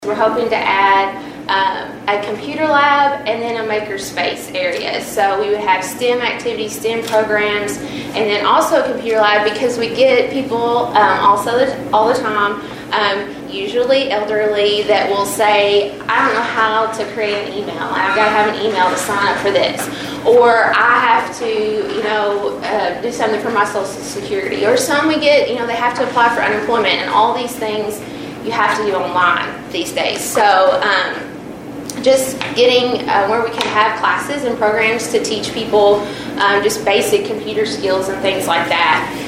We're hoping to add a computer lab and then a makerspace area. So we would have STEM activities, STEM programs, and then also a computer lab, because we get people all the time, usually elderly, that will say, I don't know how to create an email. I've got to have an email to sign up for this. Or I have to, do something for my Social Security. Or some we get, they have to apply for unemployment, and all these things you have to do online these days. So just getting where we can have classes and programs to teach people just basic computer skills and things like that.